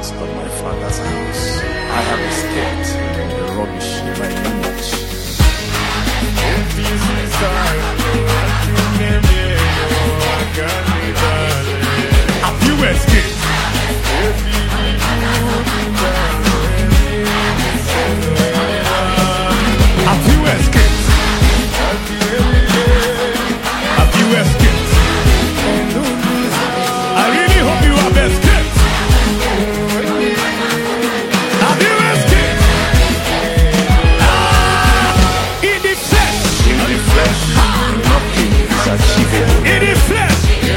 presence of my Father's house. I have escaped the rubbish in my lineage. Have you escaped? Have you escaped? Have you escaped? I really hope you have escaped. Have you escaped? In the flesh. In the flesh, nothing is achievable. In the flesh.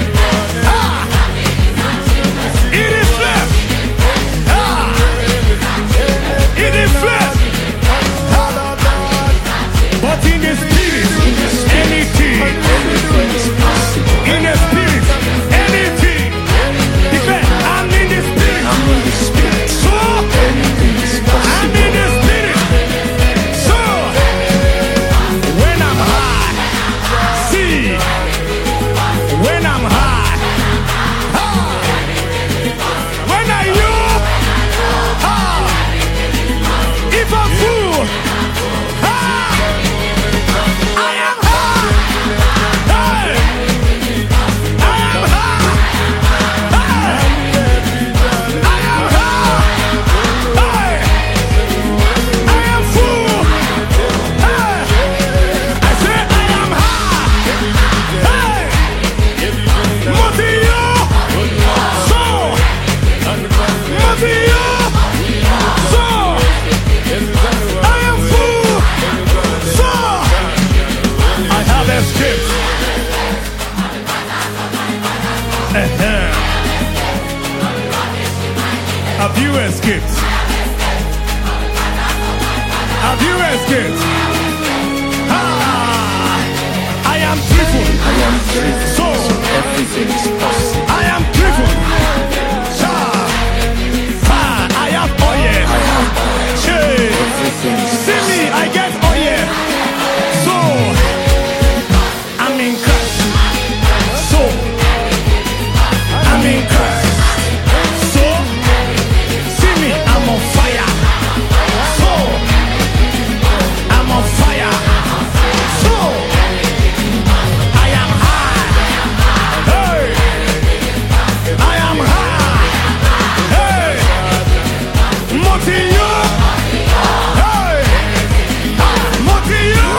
In the flesh. In the flesh. But in the spirit, anything. Everything is possible. In the spirit, anything. Because I'm in the spirit. I'm in the spirit. So Anything is I'm possible. in the spirit. So when I'm high, see, when I'm high, when I you, if I'm full, I am high. Hey, I am high. Hey, I am high. Hey, I am full. Hey, I say I am high. Hey, Motio, so Motio, so I am full. So I have escaped. Have you escaped? Have you escaped? I am driven. I am driven. So Everything is possible. I am driven. I have oil. Hey. Everything is See me, I get oil. So I'm in Christ. So I'm in Christ. So see me, I'm on fire. So I'm on fire. So I am high. Hey, I am high. Hey, Motio. Hey, Motio.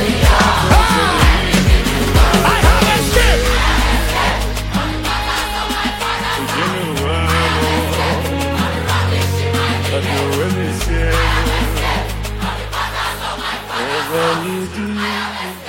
I have escaped. Whatever you do,